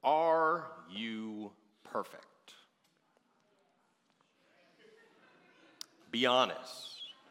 Are you perfect? Be honest.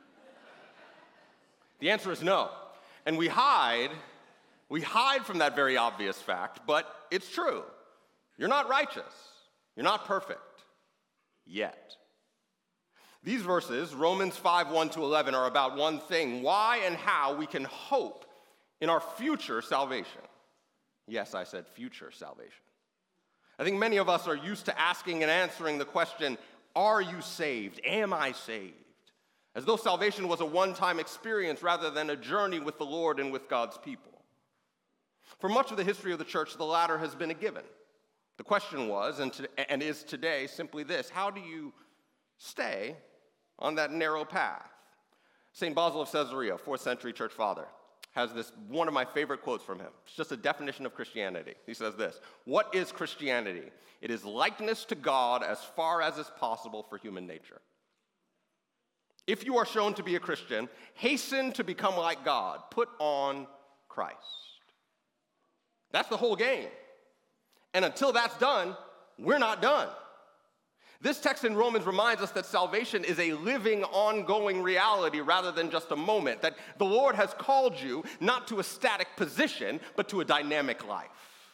The answer is no. And we hide from that very obvious fact, but it's true. You're not righteous. You're not perfect. Yet. These verses, Romans 5:1-11, are about one thing: why and how we can hope in our future salvation. Yes, I said future salvation. I think many of us are used to asking and answering the question, are you saved? Am I saved? As though salvation was a one-time experience rather than a journey with the Lord and with God's people. For much of the history of the church, the latter has been a given. The question was, and is today, simply this: how do you stay on that narrow path? St. Basil of Caesarea, 4th century church father, has this, one of my favorite quotes from him. It's just a definition of Christianity. He says this: what is Christianity? It is likeness to God as far as is possible for human nature. If you are shown to be a Christian, hasten to become like God. Put on Christ. That's the whole game. And until that's done, we're not done. This text in Romans reminds us that salvation is a living, ongoing reality rather than just a moment, that the Lord has called you not to a static position, but to a dynamic life.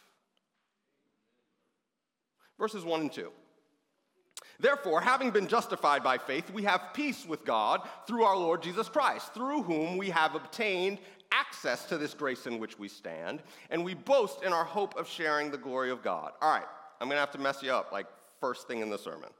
Verses 1 and 2. Therefore, having been justified by faith, we have peace with God through our Lord Jesus Christ, through whom we have obtained access to this grace in which we stand, and we boast in our hope of sharing the glory of God. All right, I'm going to have to mess you up like first thing in the sermon.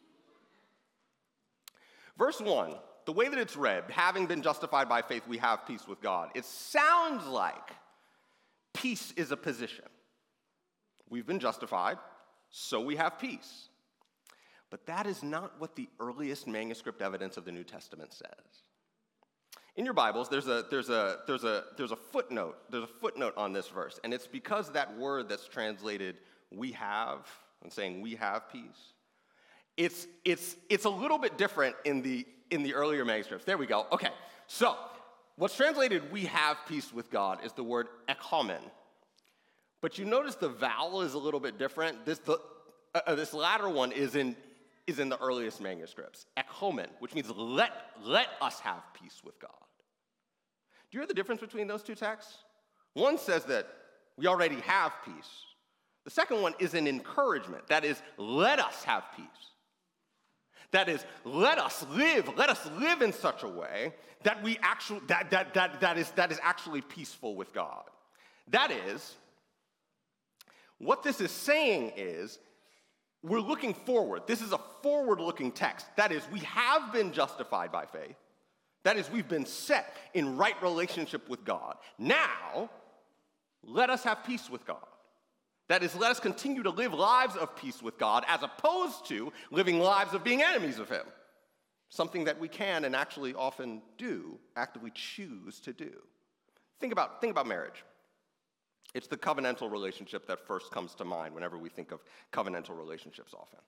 Verse 1, the way that it's read, having been justified by faith, we have peace with God. It sounds like peace is a position. We've been justified, so we have peace. But that is not what the earliest manuscript evidence of the New Testament says. In your Bibles, there's a footnote. There's a footnote on this verse, and it's because that word that's translated "we have" and saying "we have peace." It's a little bit different in the earlier manuscripts. There we go. Okay, so what's translated "we have peace with God" is the word "ekhomen," but you notice the vowel is a little bit different. This latter one is in the earliest manuscripts, ekhomen, which means let us have peace with God. Do you hear the difference between those two texts? One says that we already have peace. The second one is an encouragement. That is, let us have peace. That is, let us live in such a way that that is actually peaceful with God. That is, what this is saying is, we're looking forward. This is a forward-looking text. That is, we have been justified by faith. That is, we've been set in right relationship with God. Now, let us have peace with God. That is, let us continue to live lives of peace with God as opposed to living lives of being enemies of Him. Something that we can and actually often do, actively choose to do. Think about marriage. It's the covenantal relationship that first comes to mind whenever we think of covenantal relationships often.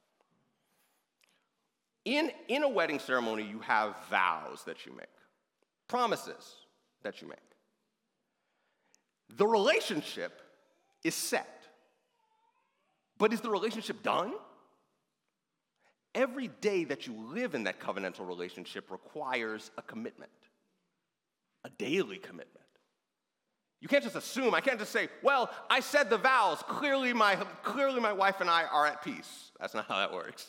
In a wedding ceremony, you have vows that you make, promises that you make. The relationship is set. But is the relationship done? Every day that you live in that covenantal relationship requires a commitment, a daily commitment. You can't just assume, I can't just say, well, I said the vows, clearly my wife and I are at peace. That's not how that works.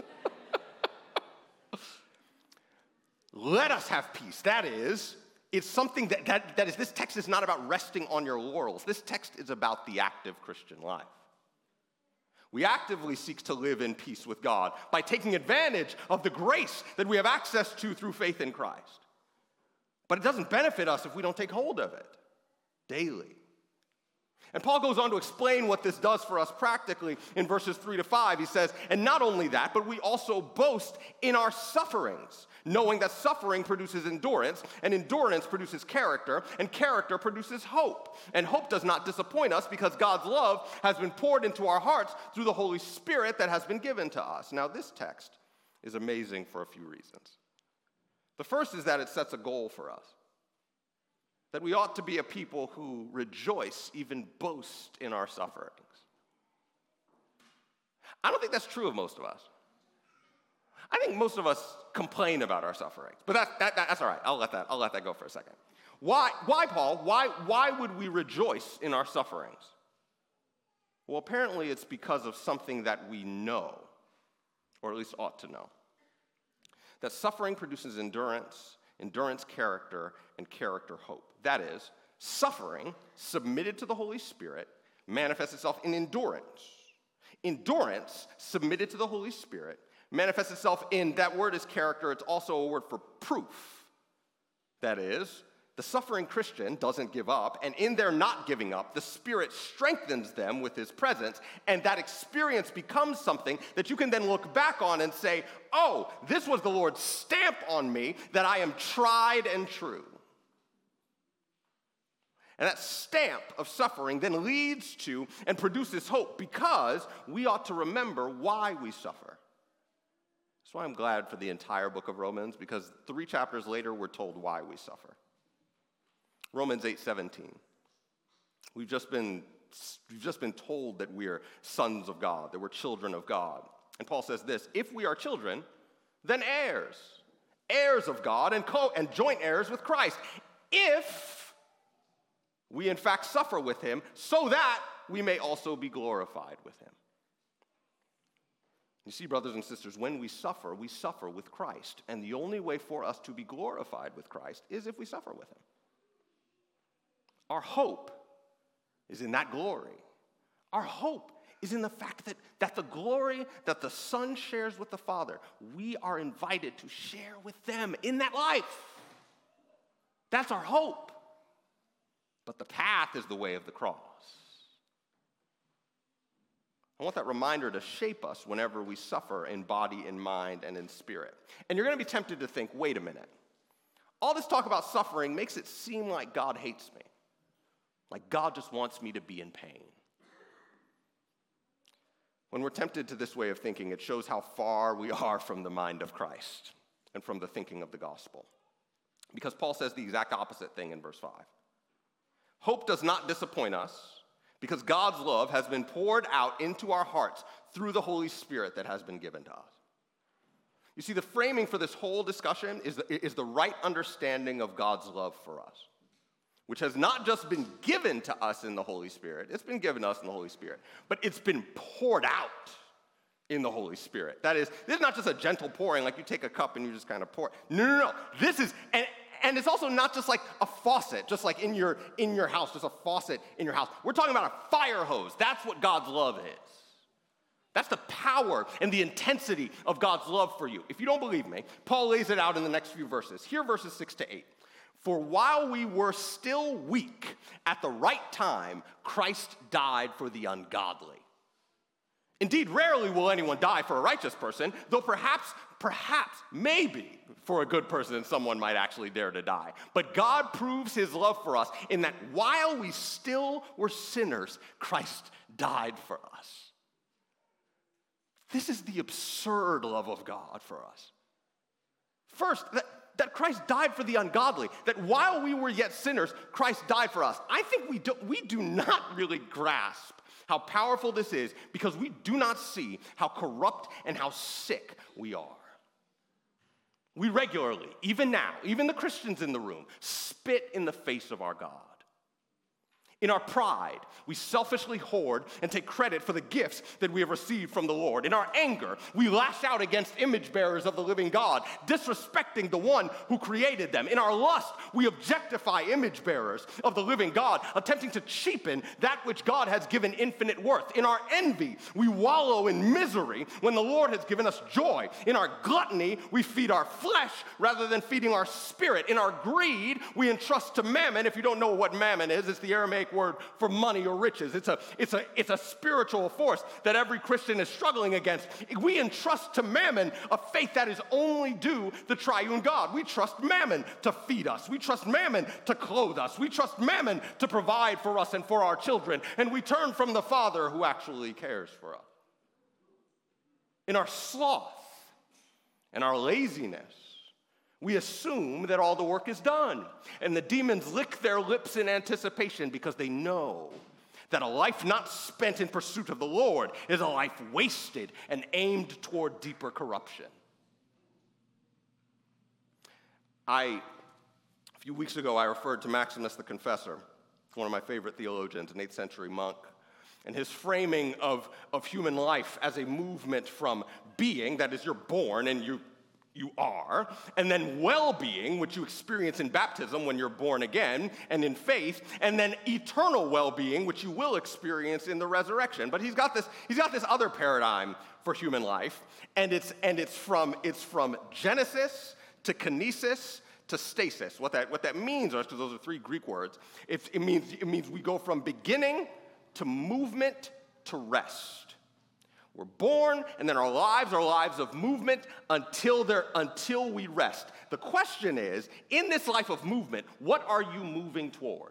Let us have peace. That is, it's something that is, this text is not about resting on your laurels. This text is about the active Christian life. We actively seek to live in peace with God by taking advantage of the grace that we have access to through faith in Christ. But it doesn't benefit us if we don't take hold of it daily. And Paul goes on to explain what this does for us practically in verses 3-5. He says, and not only that, but we also boast in our sufferings, knowing that suffering produces endurance, and endurance produces character, and character produces hope. And hope does not disappoint us because God's love has been poured into our hearts through the Holy Spirit that has been given to us. Now, this text is amazing for a few reasons. The first is that it sets a goal for us. That we ought to be a people who rejoice, even boast in our sufferings. I don't think that's true of most of us. I think most of us complain about our sufferings, but that's all right. I'll let that go for a second. Why, Paul? Why would we rejoice in our sufferings? Well, apparently it's because of something that we know, or at least ought to know. That suffering produces endurance, endurance character, and character hope. That is, suffering submitted to the Holy Spirit manifests itself in endurance. Endurance submitted to the Holy Spirit manifests itself in, that word is character, it's also a word for proof. That is, the suffering Christian doesn't give up, and in their not giving up, the Spirit strengthens them with his presence, and that experience becomes something that you can then look back on and say, oh, this was the Lord's stamp on me that I am tried and true. And that stamp of suffering then leads to and produces hope, because we ought to remember why we suffer. That's why I'm glad for the entire book of Romans, because 3 chapters later we're told why we suffer. Romans 8:17. We've just been told that we're sons of God, that we're children of God. And Paul says this: if we are children, then heirs of God and joint heirs with Christ, if we in fact suffer with him, so that we may also be glorified with him. You see, brothers and sisters, when we suffer with Christ. And the only way for us to be glorified with Christ is if we suffer with him. Our hope is in that glory. Our hope is in the fact that the glory that the Son shares with the Father, we are invited to share with them in that life. That's our hope. But the path is the way of the cross. I want that reminder to shape us whenever we suffer in body, in mind, and in spirit. And you're going to be tempted to think, wait a minute. All this talk about suffering makes it seem like God hates me. Like God just wants me to be in pain. When we're tempted to this way of thinking, it shows how far we are from the mind of Christ and from the thinking of the gospel. Because Paul says the exact opposite thing in verse 5. Hope does not disappoint us, because God's love has been poured out into our hearts through the Holy Spirit that has been given to us. You see, the framing for this whole discussion is the right understanding of God's love for us, which has not just been given to us in the Holy Spirit. It's been given to us in the Holy Spirit, but it's been poured out in the Holy Spirit. That is, this is not just a gentle pouring, like you take a cup and you just kind of pour. No. This is, and it's also not just like a faucet, just like in your house, just a faucet in your house. We're talking about a fire hose. That's what God's love is. That's the power and the intensity of God's love for you. If you don't believe me, Paul lays it out in the next few verses. Here, verses 6-8. For while we were still weak, at the right time, Christ died for the ungodly. Indeed, rarely will anyone die for a righteous person, though perhaps, maybe, for a good person, someone might actually dare to die. But God proves his love for us in that while we still were sinners, Christ died for us. This is the absurd love of God for us. First, that Christ died for the ungodly, that while we were yet sinners, Christ died for us. I think we do not really grasp how powerful this is, because we do not see how corrupt and how sick we are. We regularly, even now, even the Christians in the room, spit in the face of our God. In our pride, we selfishly hoard and take credit for the gifts that we have received from the Lord. In our anger, we lash out against image bearers of the living God, disrespecting the one who created them. In our lust, we objectify image bearers of the living God, attempting to cheapen that which God has given infinite worth. In our envy, we wallow in misery when the Lord has given us joy. In our gluttony, we feed our flesh rather than feeding our spirit. In our greed, we entrust to mammon. If you don't know what mammon is, it's the Aramaic word for money or riches. It's a spiritual force that every Christian is struggling against. We entrust to mammon a faith that is only due the triune God. We trust mammon to feed us. We trust mammon to clothe us. We trust mammon to provide for us and for our children. And we turn from the Father who actually cares for us. In our sloth and our laziness, we assume that all the work is done, and the demons lick their lips in anticipation because they know That a life not spent in pursuit of the Lord is a life wasted and aimed toward deeper corruption. A few weeks ago, I referred to Maximus the Confessor, one of my favorite theologians, an 8th century monk, and his framing of human life as a movement from being, that is, you're born and you are, and then well-being, which you experience in baptism when you're born again, and in faith, and then eternal well-being, which you will experience in the resurrection. But he's got this other paradigm for human life, and it's from Genesis to kinesis to stasis. What that means, because those are 3 Greek words, it means we go from beginning to movement to rest. We're born, and then our lives are lives of movement until we rest. The question is, in this life of movement, what are you moving toward?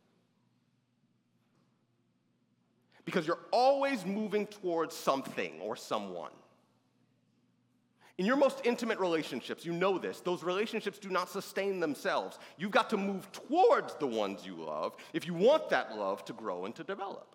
Because you're always moving towards something or someone. In your most intimate relationships, you know this, those relationships do not sustain themselves. You've got to move towards the ones you love if you want that love to grow and to develop.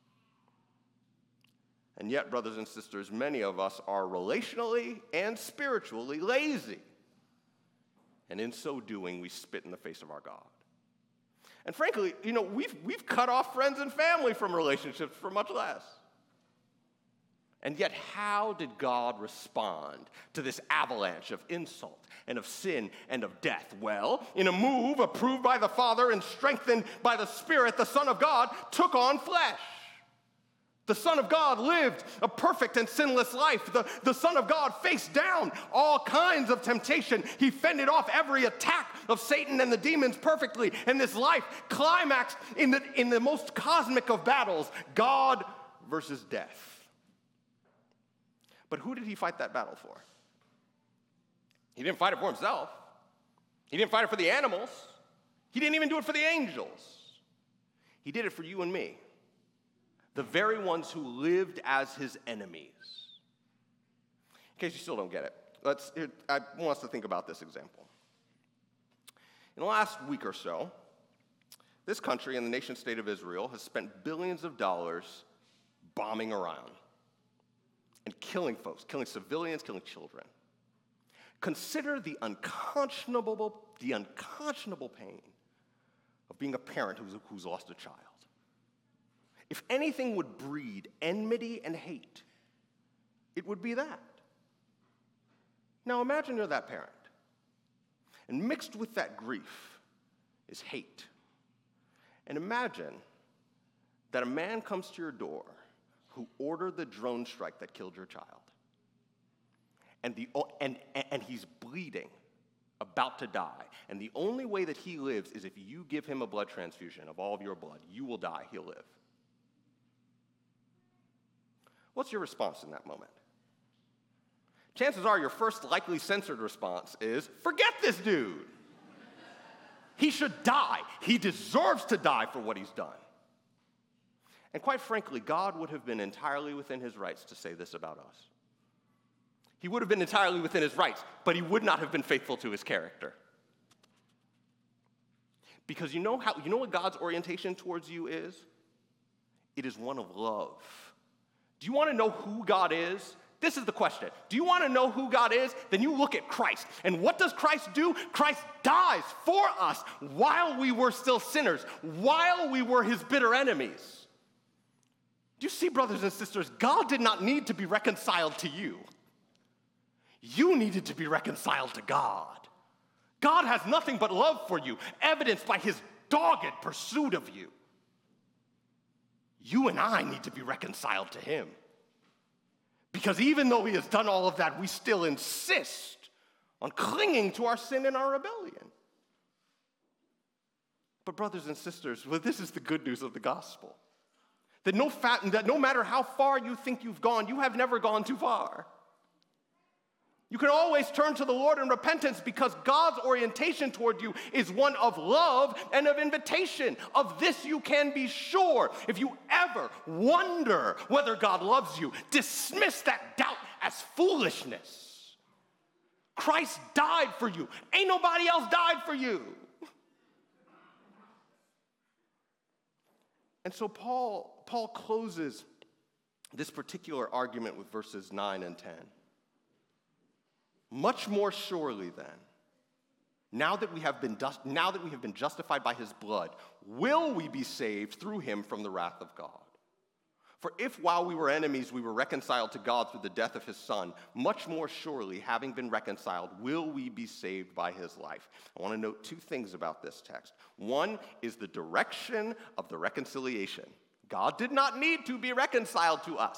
And yet, brothers and sisters, many of us are relationally and spiritually lazy. And in so doing, we spit in the face of our God. And frankly, we've cut off friends and family from relationships for much less. And yet, how did God respond to this avalanche of insult and of sin and of death? Well, in a move approved by the Father and strengthened by the Spirit, the Son of God took on flesh. The Son of God lived a perfect and sinless life. The Son of God faced down all kinds of temptation. He fended off every attack of Satan and the demons perfectly. And this life climaxed in the most cosmic of battles, God versus death. But who did he fight that battle for? He didn't fight it for himself. He didn't fight it for the animals. He didn't even do it for the angels. He did it for you and me. The very ones who lived as his enemies. In case you still don't get it, I want us to think about this example. In the last week or so, this country and the nation state of Israel has spent billions of dollars bombing around and killing folks, killing civilians, killing children. Consider the unconscionable pain of being a parent who's lost a child. If anything would breed enmity and hate, it would be that. Now imagine you're that parent, and mixed with that grief is hate. And imagine that a man comes to your door who ordered the drone strike that killed your child. And he's bleeding, about to die. And the only way that he lives is if you give him a blood transfusion of all of your blood. You will die, he'll live. What's your response in that moment? Chances are your first likely censored response is, forget this dude. He should die. He deserves to die for what he's done. And quite frankly, God would have been entirely within his rights to say this about us. He would have been entirely within his rights, but he would not have been faithful to his character. Because you know what God's orientation towards you is? It is one of love. Do you want to know who God is? This is the question. Do you want to know who God is? Then you look at Christ. And what does Christ do? Christ dies for us while we were still sinners, while we were his bitter enemies. Do you see, brothers and sisters, God did not need to be reconciled to you. You needed to be reconciled to God. God has nothing but love for you, evidenced by his dogged pursuit of you. You and I need to be reconciled to him. Because even though he has done all of that, we still insist on clinging to our sin and our rebellion. But brothers and sisters, well, this is the good news of the gospel. That no matter how far you think you've gone, you have never gone too far. You can always turn to the Lord in repentance because God's orientation toward you is one of love and of invitation. Of this you can be sure. If you ever wonder whether God loves you, dismiss that doubt as foolishness. Christ died for you. Ain't nobody else died for you. And so Paul closes this particular argument with verses 9 and 10. Much more surely then, now that we have been justified by his blood, will we be saved through him from the wrath of God? For if while we were enemies we were reconciled to God through the death of his Son, much more surely, having been reconciled, will we be saved by his life. I want to note two things about this text. One is the direction of the reconciliation. God did not need to be reconciled to us.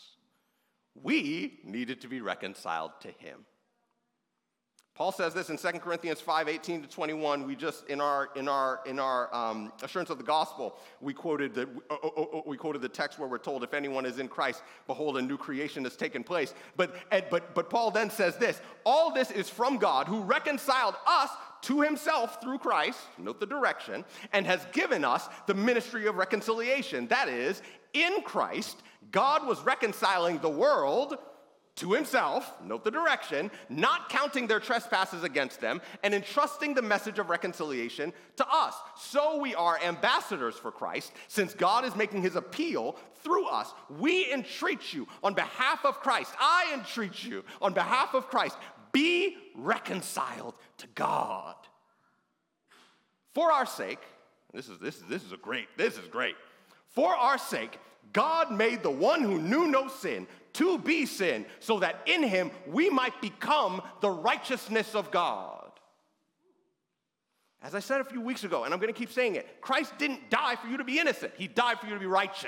We needed to be reconciled to him. Paul says this in 2 Corinthians 5:18-21. We just in our assurance of the gospel, we quoted the text where we're told, if anyone is in Christ, behold, a new creation has taken place. But Paul then says this: all this is from God, who reconciled us to himself through Christ, note the direction, and has given us the ministry of reconciliation. That is, in Christ, God was reconciling the world to himself, note the direction, not counting their trespasses against them, and entrusting the message of reconciliation to us. So we are ambassadors for Christ, since God is making his appeal through us. We entreat you on behalf of Christ. I entreat you on behalf of Christ. Be reconciled to God. For our sake, this is great. For our sake, God made the one who knew no sin to be sin, so that in him we might become the righteousness of God. As I said a few weeks ago, and I'm going to keep saying it, Christ didn't die for you to be innocent. He died for you to be righteous.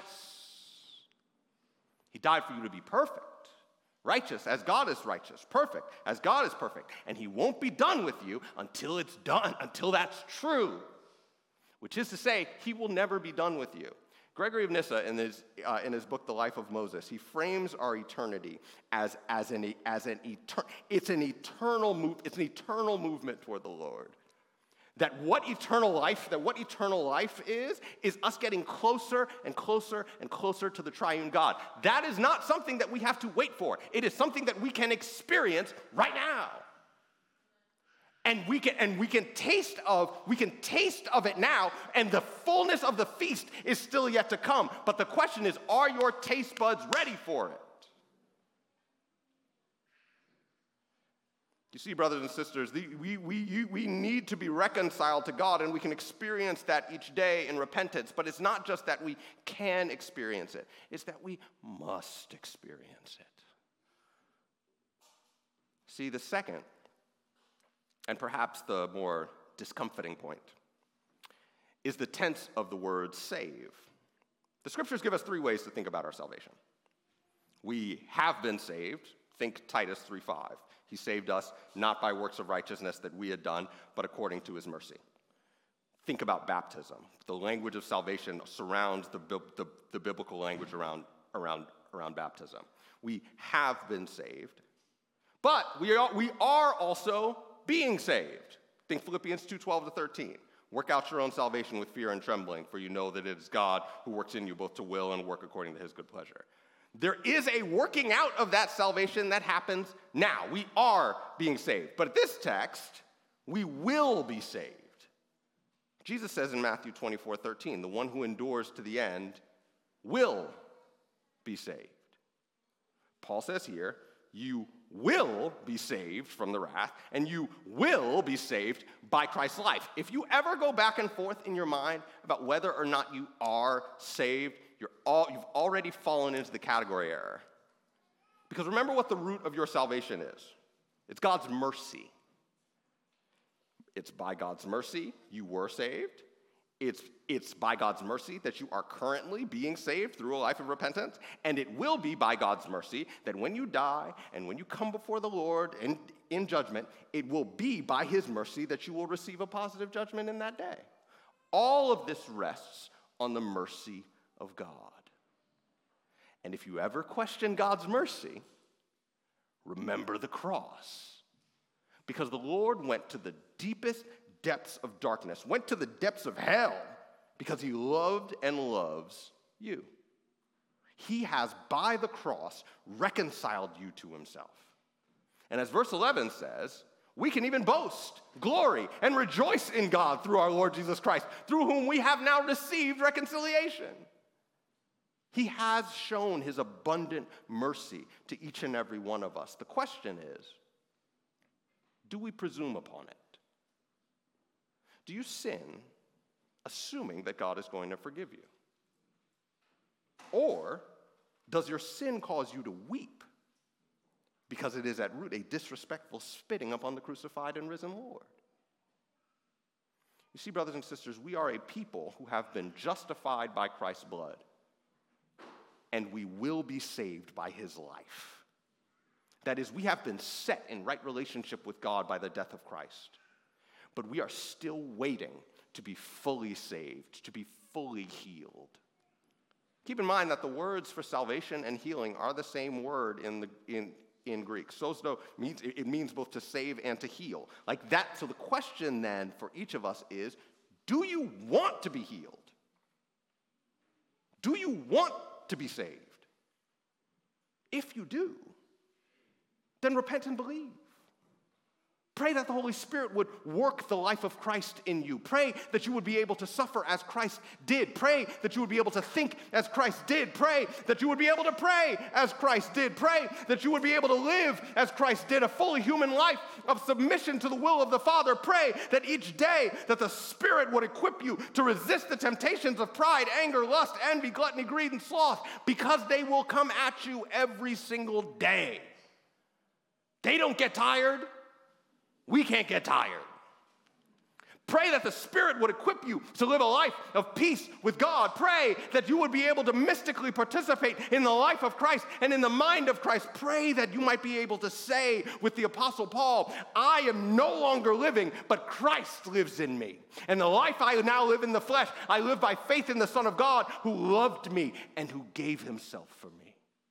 He died for you to be perfect. Righteous as God is righteous. Perfect as God is perfect. And he won't be done with you until it's done, until that's true. Which is to say, he will never be done with you. Gregory of Nyssa, in his book, The Life of Moses, he frames our eternity as an eternal movement toward the Lord. That what eternal life is us getting closer and closer and closer to the triune God. That is not something that we have to wait for. It is something that we can experience right now. And we can taste of it now, and the fullness of the feast is still yet to come. But the question is, are your taste buds ready for it? You see, brothers and sisters, we need to be reconciled to God, and we can experience that each day in repentance. But it's not just that we can experience it. It's that we must experience it. See, the second, and perhaps the more discomforting point, is the tense of the word save. The scriptures give us three ways to think about our salvation. We have been saved. Think Titus 3:5. He saved us not by works of righteousness that we had done, but according to his mercy. Think about baptism. The language of salvation surrounds the biblical language around baptism. We have been saved, but we are also being saved. Think Philippians 2:12-13. Work out your own salvation with fear and trembling, for you know that it is God who works in you both to will and work according to his good pleasure. There is a working out of that salvation that happens now. We are being saved. But at this text, we will be saved. Jesus says in Matthew 24:13, the one who endures to the end will be saved. Paul says here, you will be saved from the wrath, and you will be saved by Christ's life. If you ever go back and forth in your mind about whether or not you are saved, you've already fallen into the category error. Because remember what the root of your salvation is. It's God's mercy. It's by God's mercy you were saved. It's by God's mercy that you are currently being saved through a life of repentance, and it will be by God's mercy that when you die and when you come before the Lord in judgment, it will be by his mercy that you will receive a positive judgment in that day. All of this rests on the mercy of God. And if you ever question God's mercy, remember the cross. Because the Lord went to the deepest depths of darkness, went to the depths of hell, because he loved and loves you. He has, by the cross, reconciled you to himself. And as verse 11 says, we can even boast, glory, and rejoice in God through our Lord Jesus Christ, through whom we have now received reconciliation. He has shown his abundant mercy to each and every one of us. The question is, do we presume upon it? Do you sin assuming that God is going to forgive you? Or does your sin cause you to weep because it is at root a disrespectful spitting upon the crucified and risen Lord? You see, brothers and sisters, we are a people who have been justified by Christ's blood, and we will be saved by his life. That is, we have been set in right relationship with God by the death of Christ, but we are still waiting to be fully saved, to be fully healed. Keep in mind that the words for salvation and healing are the same word in Greek. Sozo means both to save and to heal. Like that. So the question then for each of us is, do you want to be healed? Do you want to be saved? If you do, then repent and believe. Pray that the Holy Spirit would work the life of Christ in you. Pray that you would be able to suffer as Christ did. Pray that you would be able to think as Christ did. Pray that you would be able to pray as Christ did. Pray that you would be able to live as Christ did, a fully human life of submission to the will of the Father. Pray that each day that the Spirit would equip you to resist the temptations of pride, anger, lust, envy, gluttony, greed, and sloth, because they will come at you every single day. They don't get tired. We can't get tired. Pray that the Spirit would equip you to live a life of peace with God. Pray that you would be able to mystically participate in the life of Christ and in the mind of Christ. Pray that you might be able to say with the Apostle Paul, I am no longer living, but Christ lives in me. And the life I now live in the flesh, I live by faith in the Son of God who loved me and who gave himself for me.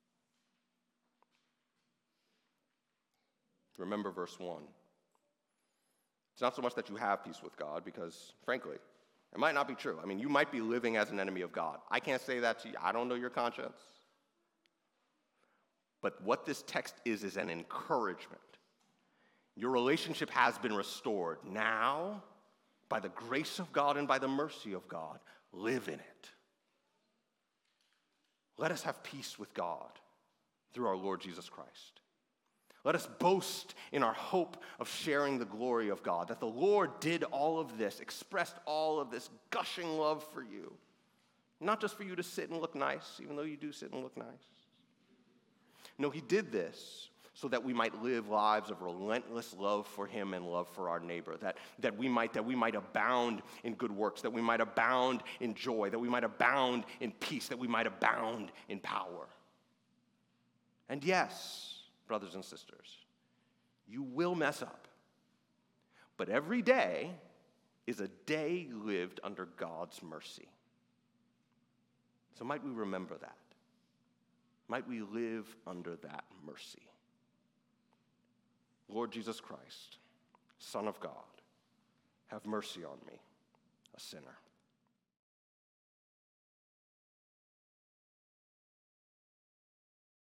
Remember verse 1. It's not so much that you have peace with God, because, frankly, it might not be true. I mean, you might be living as an enemy of God. I can't say that to you. I don't know your conscience. But what this text is an encouragement. Your relationship has been restored. Now, by the grace of God and by the mercy of God, live in it. Let us have peace with God through our Lord Jesus Christ. Let us boast in our hope of sharing the glory of God, that the Lord did all of this, expressed all of this gushing love for you. Not just for you to sit and look nice, even though you do sit and look nice. No, he did this so that we might live lives of relentless love for him and love for our neighbor, that we might abound in good works, that we might abound in joy, that we might abound in peace, that we might abound in power. And yes, brothers and sisters, you will mess up. But every day is a day lived under God's mercy. So might we remember that? Might we live under that mercy? Lord Jesus Christ, Son of God, have mercy on me, a sinner.